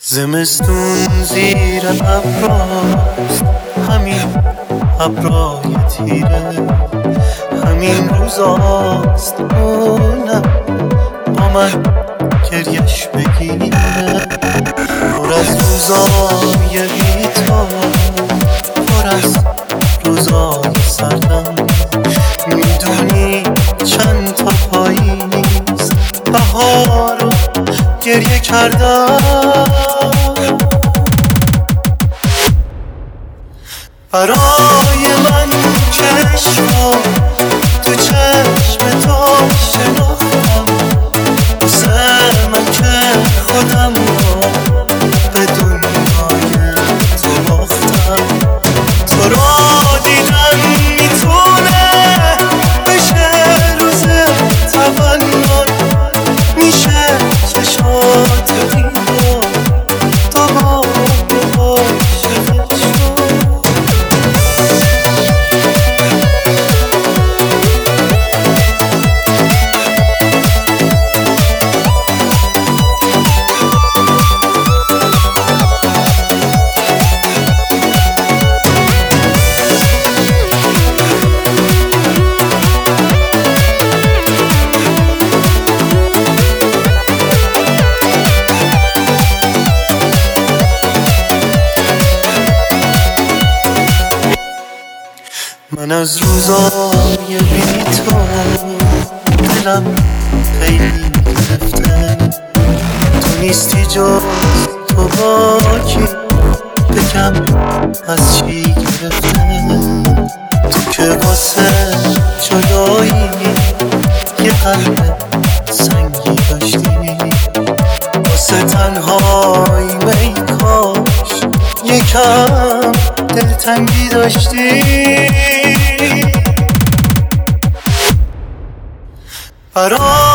زمستون زیر ابراست، همین ابرای تیره، همین روزاست اونم با من گریش بگیره. پر از روزای بی‌تا، پر از روزای سردم، میدونی چند تا پاییز بهارو گریه کردم. برای من چشما تو چشم تو شناختم، واسه من که خودم رو به دنیای تو باختم. تو رو دیدن میتونه بشه روز تولد، میشه چشات دید و دوباره عاشقت شد. من از روزای بی تو دلم خیلی گرفته، تو نیستی جز تو با کی بگم از چی گرفته. تو که واسه جدایی یه قلب سنگی داشتی، واسه تنهایی می کاش یکم دلتنگی داشتی. برای